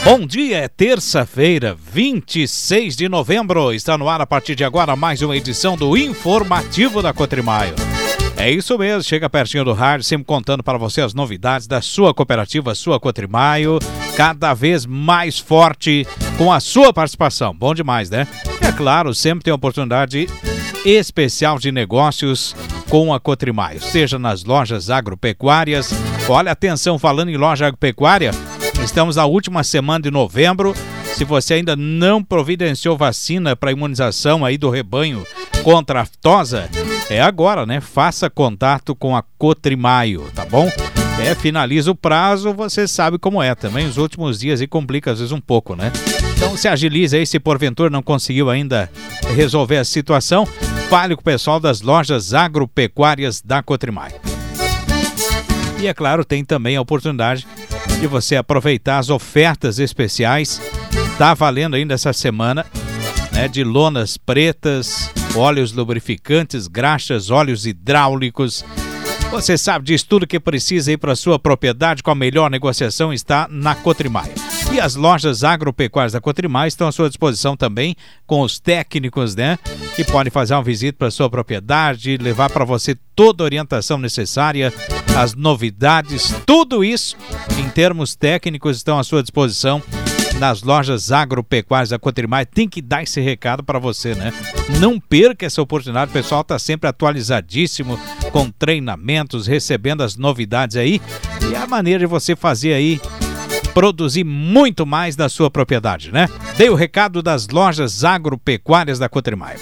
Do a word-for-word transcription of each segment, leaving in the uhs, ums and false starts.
Bom dia, é terça-feira, vinte e seis de novembro. Está no ar a partir de agora mais uma edição do Informativo da Cotrimaio. É isso mesmo, chega pertinho do rádio, sempre contando para você as novidades da sua cooperativa, sua Cotrimaio, cada vez mais forte com a sua participação. Bom demais, né? E é claro, sempre tem oportunidade especial de negócios com a Cotrimaio, seja nas lojas agropecuárias. Olha, atenção, falando em loja agropecuária, estamos na última semana de novembro. Se você ainda não providenciou vacina para imunização aí do rebanho contra a aftosa, é agora, né? Faça contato com a Cotrimaio, tá bom? É, finaliza o prazo, você sabe como é também. Os últimos dias e complica às vezes um pouco, né? Então se agilize aí, se porventura não conseguiu ainda resolver a situação, fale com o pessoal das lojas agropecuárias da Cotrimaio. E é claro, tem também a oportunidade de você aproveitar as ofertas especiais. Tá valendo ainda essa semana, né, de lonas pretas, óleos lubrificantes, graxas, óleos hidráulicos. Você sabe disso, tudo que precisa aí para sua propriedade com a melhor negociação está na Cotrimaio. E as lojas agropecuárias da Cotrimaio estão à sua disposição também com os técnicos, né, que podem fazer uma visita para sua propriedade, levar para você toda a orientação necessária, as novidades, tudo isso em termos técnicos estão à sua disposição nas lojas agropecuárias da Cotrimaio. Tem que dar esse recado para você, né? Não perca essa oportunidade, o pessoal está sempre atualizadíssimo com treinamentos, recebendo as novidades aí, e a maneira de você fazer aí produzir muito mais na sua propriedade, né? Dei o recado das lojas agropecuárias da Cotrimaio.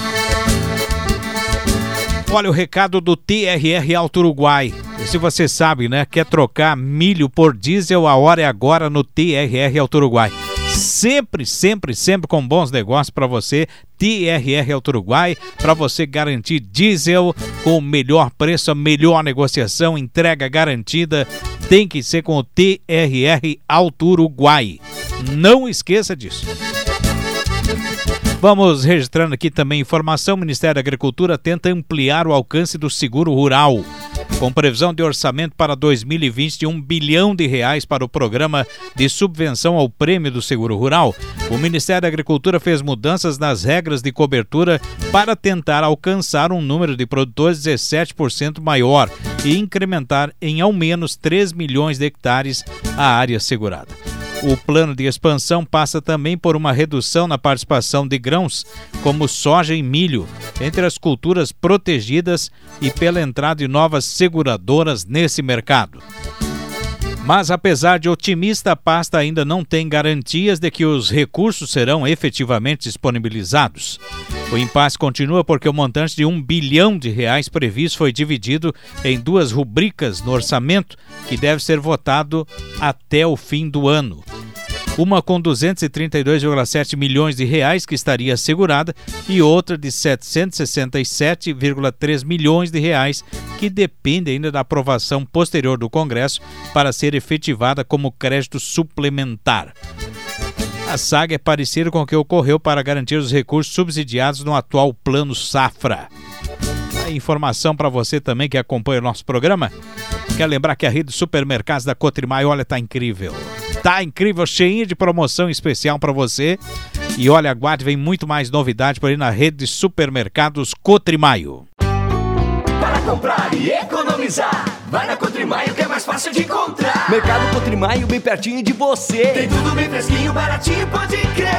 Olha o recado do T R R Alto Uruguai. E se você sabe, né, quer trocar milho por diesel, a hora é agora no T R R Alto Uruguai. Sempre, sempre, sempre com bons negócios para você. T R R Alto Uruguai, para você garantir diesel com o melhor preço, a melhor negociação, entrega garantida. Tem que ser com o T R R Alto Uruguai. Não esqueça disso. Vamos registrando aqui também informação. O Ministério da Agricultura tenta ampliar o alcance do seguro rural, com previsão de orçamento para dois mil e vinte de um bilhão de reais para o programa de subvenção ao prêmio do seguro rural. O Ministério da Agricultura fez mudanças nas regras de cobertura para tentar alcançar um número de produtores dezessete por cento maior e incrementar em ao menos três milhões de hectares a área segurada. O plano de expansão passa também por uma redução na participação de grãos, como soja e milho, entre as culturas protegidas e pela entrada de novas seguradoras nesse mercado. Mas, apesar de otimista, a pasta ainda não tem garantias de que os recursos serão efetivamente disponibilizados. O impasse continua porque o montante de um bilhão de reais previsto foi dividido em duas rubricas no orçamento, que deve ser votado até o fim do ano. Uma com duzentos e trinta e dois vírgula sete milhões de reais, que estaria assegurada, e outra de setecentos e sessenta e sete vírgula três milhões de reais, que depende ainda da aprovação posterior do Congresso para ser efetivada como crédito suplementar. A saga é parecida com o que ocorreu para garantir os recursos subsidiados no atual Plano Safra. A informação para você também que acompanha o nosso programa. Quer lembrar que a rede de supermercados da Cotrimaio, olha, tá incrível. Tá incrível, cheinha de promoção especial para você. E olha, aguarde, vem muito mais novidade por aí na rede de supermercados Cotrimaio. Para comprar e economizar, vai na Cotrimaio que é mais fácil de encontrar. Mercado Cotrimaio bem pertinho de você. Tem tudo bem fresquinho, baratinho, pode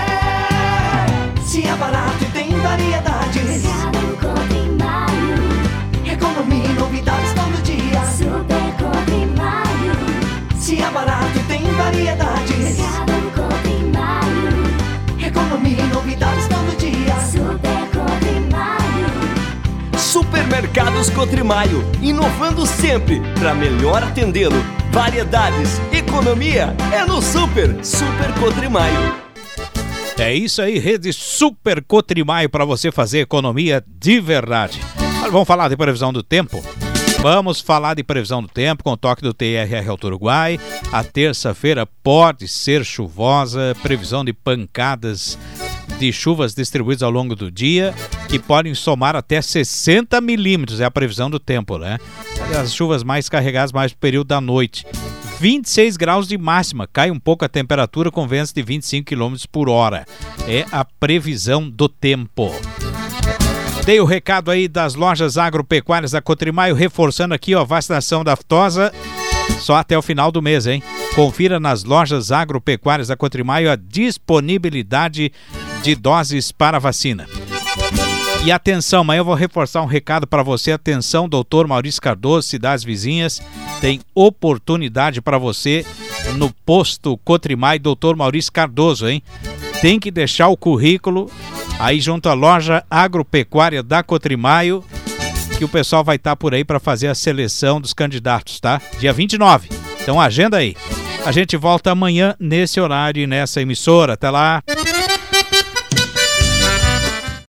crer. Se é barato e tem variedade. Mercado Cotrimaio. Economia e novidades todo dia. Super Cotrimaio. Se é barato e tem variedade. Mercado Cotrimaio. Economia e novidades todo dia. Super Cotrimaio. Supermercados Cotrimaio, inovando sempre para melhor atendê-lo. Variedades, economia é no Super, Super Cotrimaio. É isso aí, rede Super Cotrimaio, para você fazer economia de verdade. Mas vamos falar de previsão do tempo? Vamos falar de previsão do tempo com o toque do T R R Alto Uruguai. A terça-feira pode ser chuvosa, previsão de pancadas de chuvas distribuídas ao longo do dia, que podem somar até sessenta milímetros, é a previsão do tempo, né? As chuvas mais carregadas mais no período da noite. vinte e seis graus de máxima, cai um pouco a temperatura com ventos de vinte e cinco quilômetros por hora. É a previsão do tempo. Dei o recado aí das lojas agropecuárias da Cotrimaio, reforçando aqui, ó, vacinação da aftosa só até o final do mês, hein? Confira nas lojas agropecuárias da Cotrimaio a disponibilidade de doses para vacina. E atenção, amanhã eu vou reforçar um recado para você. Atenção, doutor Maurício Cardoso, cidades vizinhas, tem oportunidade para você no posto Cotrimaio, doutor Maurício Cardoso, hein? Tem que deixar o currículo aí junto à loja agropecuária da Cotrimaio, que o pessoal vai estar por aí para fazer a seleção dos candidatos, tá? Dia vinte e nove. Então agenda aí. A gente volta amanhã nesse horário e nessa emissora. Até lá.